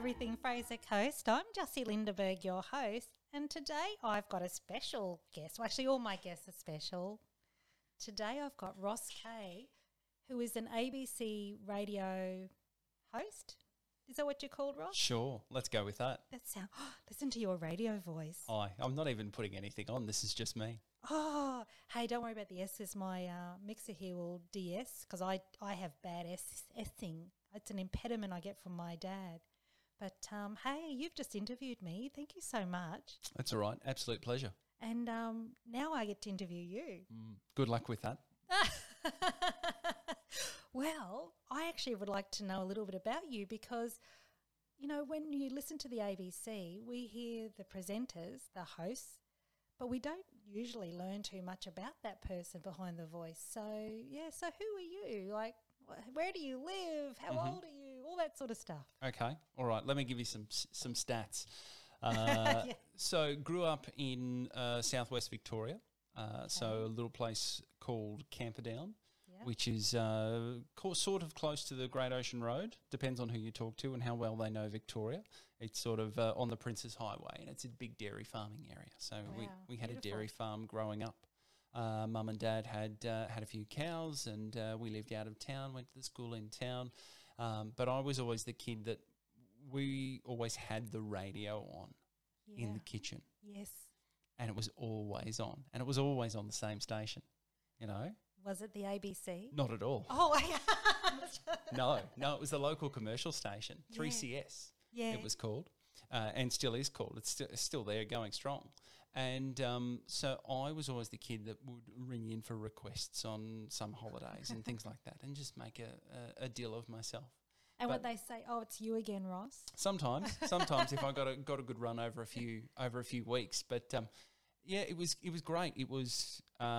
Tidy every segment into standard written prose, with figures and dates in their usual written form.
Everything Fraser Coast. I'm Jussie Lindeberg, your host, and today I've got a special guest. Well, actually, all my guests are special. Today I've got Ross Kay, who is an ABC radio host. Is that what you're called, Ross? Sure, let's go with that. Listen to your radio voice. I'm not even putting anything on. This is just me. Oh, hey, don't worry about the S's. My mixer here will de-S because I have bad S-ing. It's an impediment I get from my dad. But, hey, you've just interviewed me. Thank you so much. That's all right. Absolute pleasure. And now I get to interview you. Good luck with that. Well, I actually would like to know a little bit about you because, you know, when you listen to the ABC, we hear the presenters, the hosts, but we don't usually learn too much about that person behind the voice. So, yeah, so who are you? Like, where do you live? How old are you? All that sort of stuff. Okay. All right. Let me give you some stats. Yeah. So grew up in southwest Victoria, so a little place called Camperdown, which is sort of close to the Great Ocean Road. Depends on who you talk to and how well they know Victoria. It's sort of on the Princes Highway, and it's a big dairy farming area. So we had a dairy farm growing up. Mum and Dad had a few cows, and we lived out of town, went to the school in town. But I was always the kid that we always had the radio on in the kitchen. Yes. And it was always on. And it was always on the same station, you know. Was it the ABC? Not at all. Oh, No, it was the local commercial station, 3CS it was called, and still is called. It's still there going strong. And so I was always the kid that would ring in for requests on some holidays and things like that and just make a deal of myself. And would they say, "Oh, it's you again, Ross"? Sometimes if I got a good run over a few weeks, but it was great. It was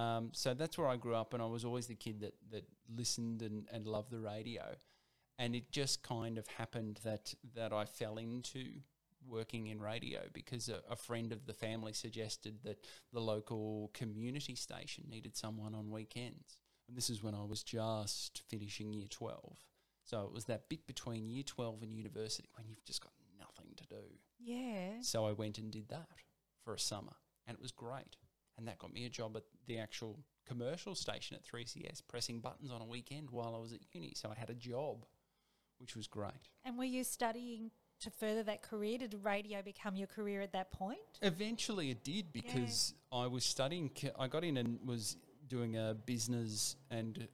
so that's where I grew up, and I was always the kid that listened and loved the radio, and it just kind of happened that I fell into working in radio because a friend of the family suggested that the local community station needed someone on weekends, and this is when I was just finishing year 12. So it was that bit between year 12 and university when you've just got nothing to do. Yeah. So I went and did that for a summer, and it was great. And that got me a job at the actual commercial station at 3CS, pressing buttons on a weekend while I was at uni. So I had a job, which was great. And were you studying to further that career? Did radio become your career at that point? Eventually it did because I was studying, I got in and was doing a business and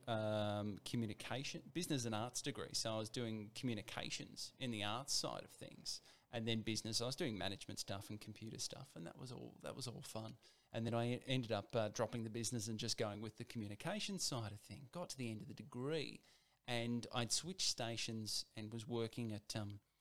business and arts degree. So I was doing communications in the arts side of things, and then business. I was doing management stuff and computer stuff, and that was all fun. And then I ended up dropping the business and just going with the communication side of thing. Got to the end of the degree, and I'd switched stations and was working at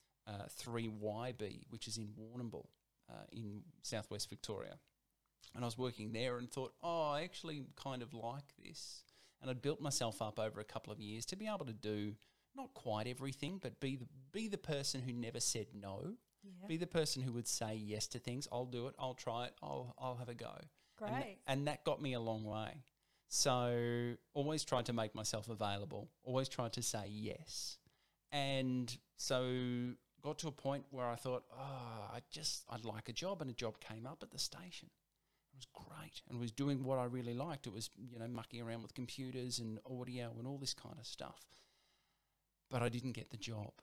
3YB, which is in Warrnambool in southwest Victoria. And I was working there and thought, I actually kind of like this. And I'd built myself up over a couple of years to be able to do not quite everything, but be the person who never said no. Yeah. Be the person who would say yes to things. I'll do it. I'll try it. I'll have a go. Great. And that got me a long way. So always tried to make myself available. Always tried to say yes. And so got to a point where I thought, I'd like a job, and a job came up at the station. It was great and was doing what I really liked. It was, mucking around with computers and audio and all this kind of stuff. But I didn't get the job.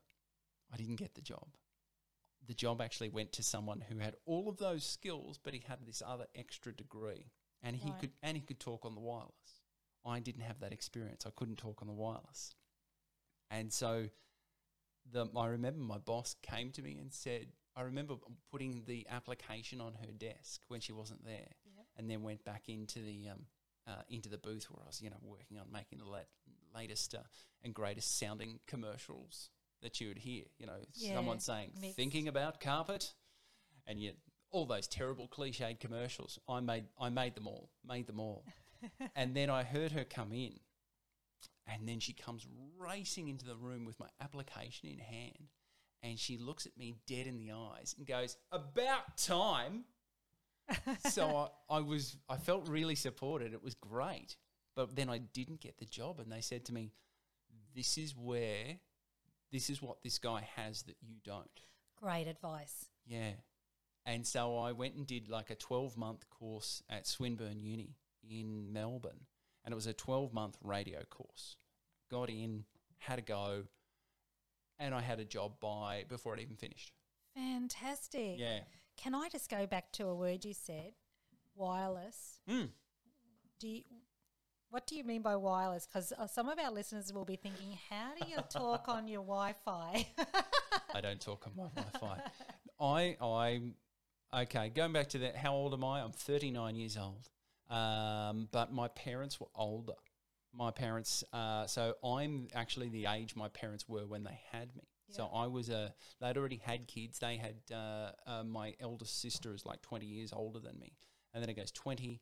The job actually went to someone who had all of those skills, but he had this other extra degree, and he could talk on the wireless. I didn't have that experience. I couldn't talk on the wireless. And so I remember my boss came to me and said, I remember putting the application on her desk when she wasn't there, and then went back into the booth where I was, working on making the latest and greatest sounding commercials that you would hear. Someone saying, thinking about carpet, and yet all those terrible cliched commercials. I made them all. And then I heard her come in, and then she comes racing into the room with my application in hand. And she looks at me dead in the eyes and goes, "About time." So I felt really supported. It was great. But then I didn't get the job, and they said to me, this is what this guy has that you don't. Great advice. Yeah. And so I went and did like a 12-month course at Swinburne Uni in Melbourne, and it was a 12-month radio course. Got in, had a go, and I had a job before it even finished. Fantastic. Yeah. Can I just go back to a word you said, wireless? What do you mean by wireless? Because some of our listeners will be thinking, how do you talk on your Wi-Fi? I don't talk on my Wi-Fi. Okay, going back to that, how old am I? I'm 39 years old. But my parents were older. My parents, so I'm actually the age my parents were when they had me. Yeah. So they'd already had kids. They had, my eldest sister is like 20 years older than me. And then it goes 20,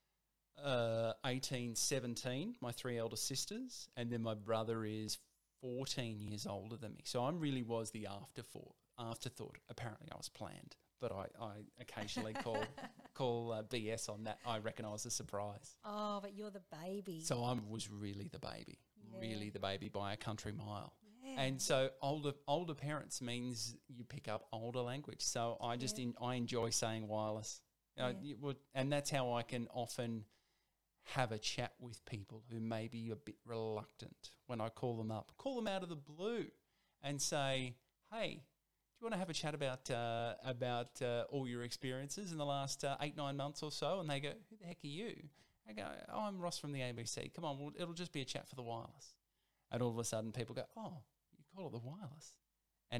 18, 17, my three elder sisters. And then my brother is 14 years older than me. So I really was the afterthought. Apparently I was planned, but I occasionally call BS on that. I reckon I was a surprise. Oh, but you're the baby. So I was really the baby, really the baby by a country mile. Yeah. And so older parents means you pick up older language. So I just I enjoy saying wireless. And that's how I can often have a chat with people who may be a bit reluctant when I call them out of the blue and say, hey, do you want to have a chat about all your experiences in the last 8-9 months or so? And they go, who the heck are you? I go, oh, I'm Ross from the ABC. Come on, it'll just be a chat for the wireless. And all of a sudden people go, oh, you call it the wireless. And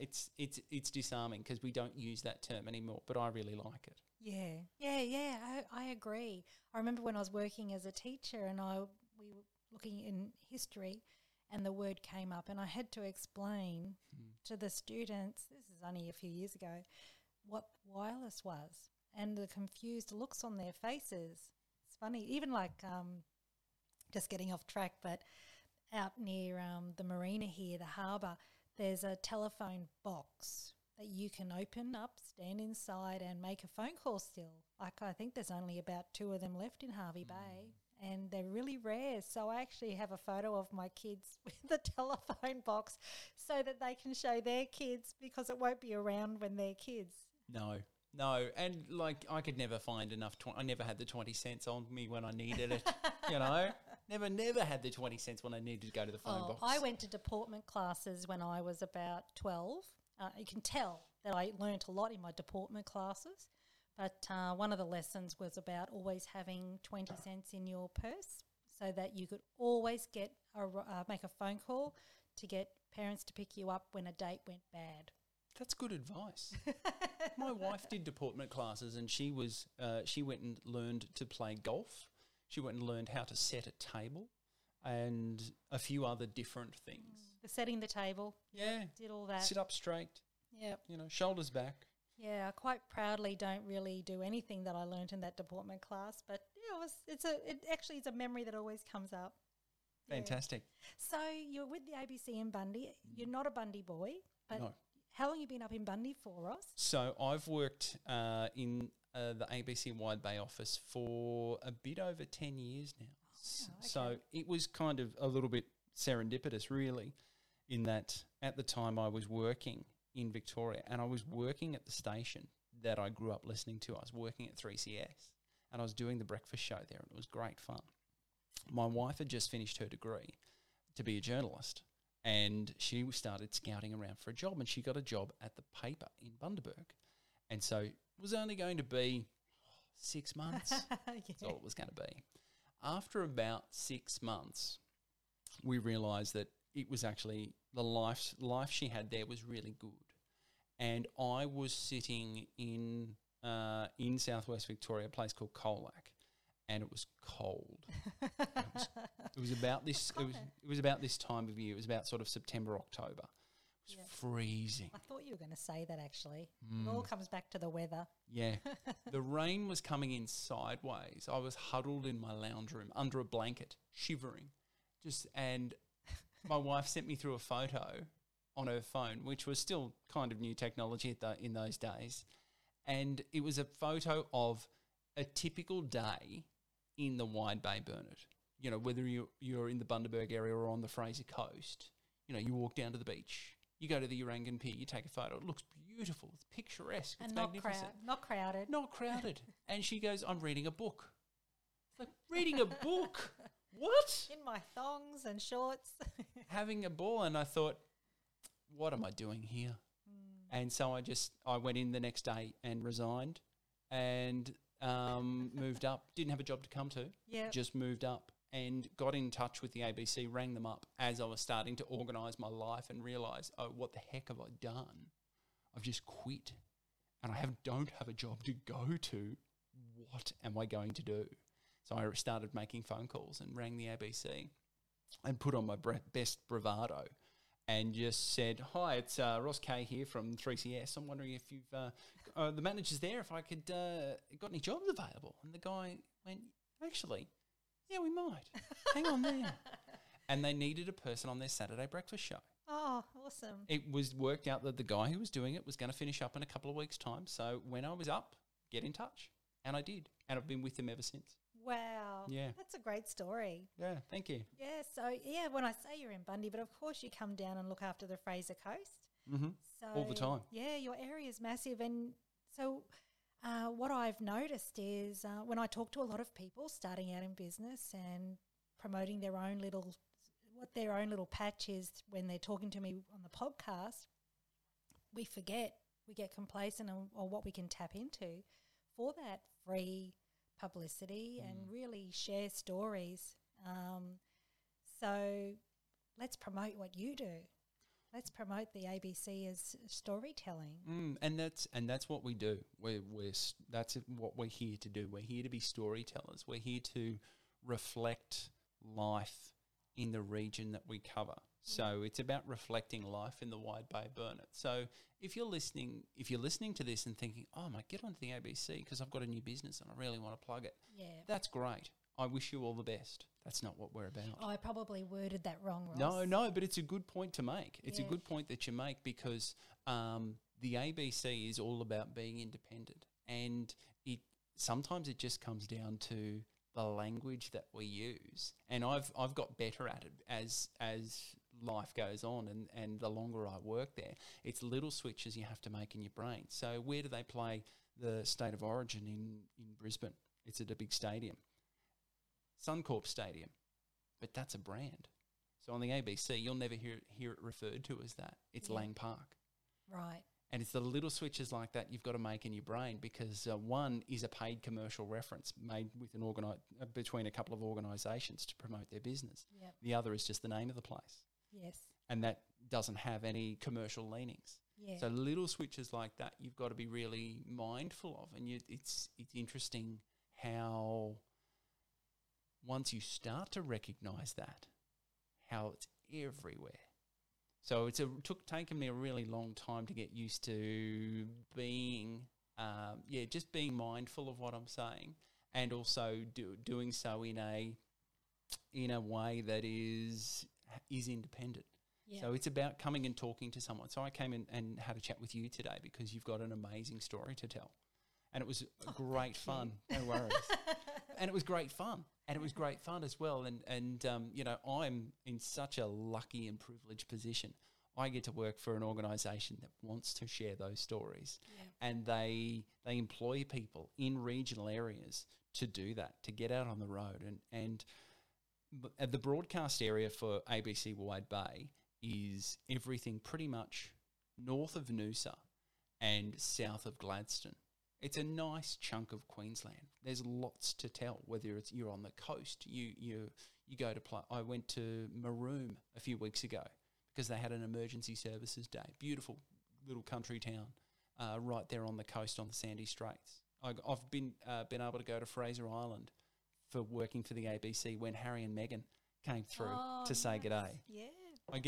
it's disarming because we don't use that term anymore, but I really like it. Yeah. I agree. I remember when I was working as a teacher and we were looking in history and the word came up and I had to explain to the students, this is only a few years ago, what wireless was and the confused looks on their faces. It's funny, even like just getting off track, but out near the marina here, the harbour, there's a telephone box that you can open up, stand inside and make a phone call still. I think there's only about 2 of them left in Hervey Bay and they're really rare. So I actually have a photo of my kids with the telephone box so that they can show their kids because it won't be around when they're kids. No, and like I could never find enough. I never had the 20 cents on me when I needed it, Never had the 20 cents when I needed to go to the phone box. I went to deportment classes when I was about 12. You can tell that I learnt a lot in my deportment classes, but one of the lessons was about always having 20 cents in your purse so that you could always make a phone call to get parents to pick you up when a date went bad. That's good advice. My wife did deportment classes and she went and learned to play golf. She went and learned how to set a table and a few other different things. Setting the table. Yeah. Did all that. Sit up straight. Yep. Shoulders back. Yeah, I quite proudly don't really do anything that I learnt in that deportment class, but it's a memory that always comes up. Fantastic. Yeah. So you're with the ABC in Bundy. You're not a Bundy boy, but no. How long have you been up in Bundy for, Ross? So I've worked in the ABC Wide Bay office for a bit over 10 years now. Oh, okay. So it was kind of a little bit serendipitous, really, in that at the time I was working in Victoria and I was working at the station that I grew up listening to. I was working at 3CS and I was doing the breakfast show there and it was great fun. My wife had just finished her degree to be a journalist and she started scouting around for a job and she got a job at the paper in Bundaberg. And so it was only going to be 6 months. That's all it was going to be. After about 6 months, we realised that it was actually the life she had there was really good. And I was sitting in southwest Victoria, a place called Colac, and it was cold. It was about this. It was about this time of year. It was about sort of September, October. It was freezing. I thought you were going to say that actually. It all comes back to the weather. Yeah. The rain was coming in sideways. I was huddled in my lounge room under a blanket, shivering. And my wife sent me through a photo on her phone, which was still kind of new technology in those days. And it was a photo of a typical day in the Wide Bay, Bernard. Whether you're in the Bundaberg area or on the Fraser Coast, you walk down to the beach You go to the Urangan Pier, you take a photo. It looks beautiful. It's picturesque. And it's not magnificent. not crowded. Not crowded. And she goes, I'm reading a book. It's like, reading a book? What? In my thongs and shorts. Having a ball. And I thought, what am I doing here? And so I went in the next day and resigned and moved up. Didn't have a job to come to. Yeah. Just moved up and got in touch with the ABC, rang them up as I was starting to organise my life and realise, oh, what the heck have I done? I've just quit and I don't have a job to go to. What am I going to do? So I started making phone calls and rang the ABC and put on my best bravado and just said, hi, it's Ross Kay here from 3CS. I'm wondering if you've, the manager's there, if I could, got any jobs available? And the guy went, actually, yeah, we might. Hang on there. And they needed a person on their Saturday breakfast show. Oh, awesome. It was worked out that the guy who was doing it was going to finish up in a couple of weeks' time. So when I was up, get in touch. And I did. And I've been with them ever since. Wow. Yeah. That's a great story. Yeah, thank you. Yeah, so, when I say you're in Bundy, but of course you come down and look after the Fraser Coast. Mm-hmm. So all the time. Yeah, your area is massive. And so what I've noticed is when I talk to a lot of people starting out in business and promoting their own little patch is when they're talking to me on the podcast, we get complacent on what we can tap into for that free publicity and really share stories. So let's promote what you do. Let's promote the ABC as storytelling. And that's what we do. That's what we're here to do. We're here to be storytellers. We're here to reflect life in the region that we cover. So it's about reflecting life in the Wide Bay Burnett. So if you're listening to this and thinking, oh, I might get onto the ABC because I've got a new business and I really want to plug it. Yeah, that's great. I wish you all the best. That's not what we're about. I probably worded that wrong, Ross. No, but it's a good point to make. It's a good point that you make because the ABC is all about being independent, and sometimes it just comes down to the language that we use. And I've got better at it as life goes on and the longer I work there. It's little switches you have to make in your brain. So where do they play the State of Origin in Brisbane? It's at a big stadium. Suncorp Stadium, but that's a brand. So on the ABC, you'll never hear it referred to as that. It's Lang Park. Right. And it's the little switches like that you've got to make in your brain because one is a paid commercial reference made with between a couple of organisations to promote their business. Yep. The other is just the name of the place. Yes. And that doesn't have any commercial leanings. Yeah. So little switches like that you've got to be really mindful of. And it's interesting how once you start to recognise that, how it's everywhere. So it's taken me a really long time to get used to being, just being mindful of what I'm saying, and also doing so in a way that is independent. Yeah. So it's about coming and talking to someone. So I came in and had a chat with you today because you've got an amazing story to tell, and it was great fun. No worries. And it was great fun. And it was great fun as well. And I'm in such a lucky and privileged position. I get to work for an organisation that wants to share those stories. Yeah. And they employ people in regional areas to do that, to get out on the road. And the broadcast area for ABC Wide Bay is everything pretty much north of Noosa and south of Gladstone. It's a nice chunk of Queensland. There's lots to tell, whether it's you're on the coast, you go to play. I went to Maroom a few weeks ago because they had an emergency services day. Beautiful little country town right there on the coast on the Sandy Straits. I've been able to go to Fraser Island for working for the ABC when Harry and Meghan came through to say g'day. Yeah. I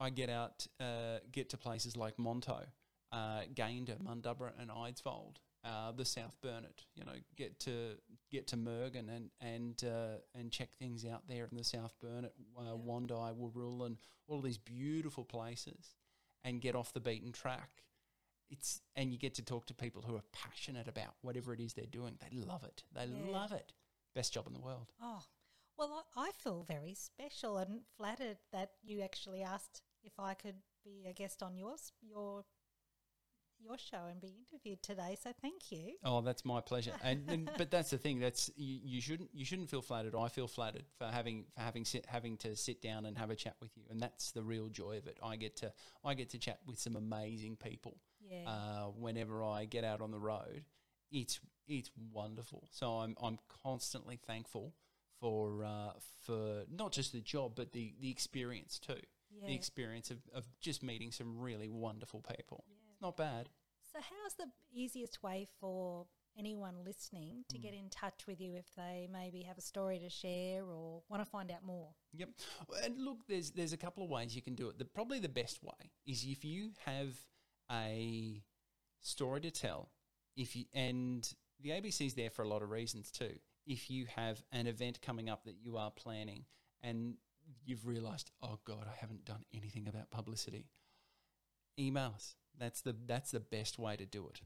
get to places like Monto, Gayndah, Mundubbera and Eidsvold. The South Burnett, get to Mergen and check things out there in the South Burnett, Wandai, Woorrool, and all of these beautiful places, and get off the beaten track. And you get to talk to people who are passionate about whatever it is they're doing. They love it. They love it. Best job in the world. Oh, well, I feel very special and flattered that you actually asked if I could be a guest on your show and be interviewed today. So thank you. Oh, that's my pleasure. But that's the thing. That's you shouldn't feel flattered. I feel flattered for having to sit down and have a chat with you, and that's the real joy of it. I get to chat with some amazing people. Yeah. Whenever I get out on the road, it's wonderful. So I'm constantly thankful for not just the job but the experience too. Yeah. The experience of just meeting some really wonderful people. Yeah. It's not bad. So how's the easiest way for anyone listening to get in touch with you if they maybe have a story to share or want to find out more? Yep. And look, there's a couple of ways you can do it. Probably the best way is if you have a story to tell, and the ABC's there for a lot of reasons too. If you have an event coming up that you are planning and you've realised, oh God, I haven't done anything about publicity, email us. That's the best way to do it.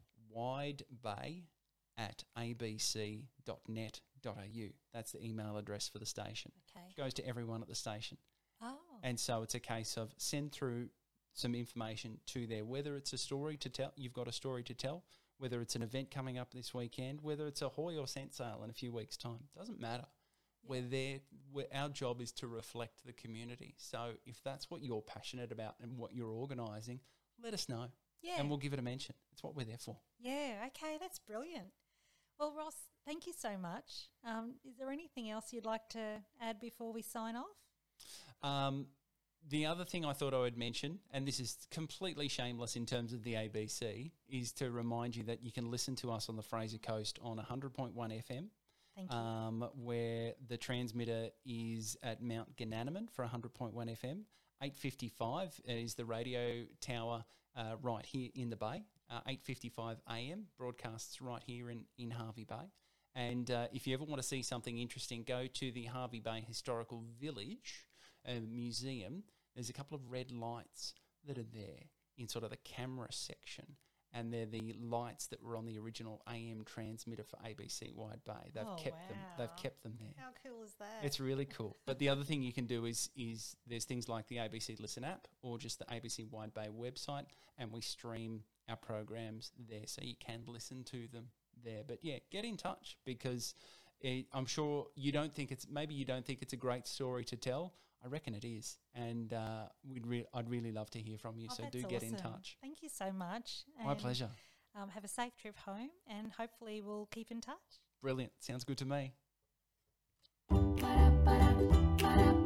widebay@abc.net.au. That's the email address for the station. Okay. It goes to everyone at the station. Oh. And so it's a case of send through some information to there, whether it's a story to tell, you've got a story to tell, whether it's an event coming up this weekend, whether it's a Hoy or scent sale in a few weeks' time. Doesn't matter. We're there. Our job is to reflect the community. So if that's what you're passionate about and what you're organising, let us know. Yeah. And we'll give it a mention. It's what we're there for. Yeah, okay, that's brilliant. Well, Ross, thank you so much. Is there anything else you'd like to add before we sign off? The other thing I thought I would mention, and this is completely shameless in terms of the ABC, is to remind you that you can listen to us on the Fraser Coast on 100.1 FM. Thank you. Where the transmitter is at Mount Gananaman for 100.1 FM. 8:55 is the radio tower right here in the Bay. 8:55 AM broadcasts right here in Hervey Bay. And if you ever want to see something interesting, go to the Hervey Bay Historical Village Museum. There's a couple of red lights that are there in sort of the camera section. And they're the lights that were on the original AM transmitter for ABC Wide Bay. They've kept them. They've kept them there. How cool is that? It's really cool. But the other thing you can do is there's things like the ABC Listen app or just the ABC Wide Bay website, and we stream our programs there, so you can listen to them there. But yeah, get in touch because I'm sure you don't think it's a great story to tell. I reckon it is, and I'd really love to hear from you. So do get in touch. Thank you so much. My pleasure. Have a safe trip home, and hopefully we'll keep in touch. Brilliant. Sounds good to me.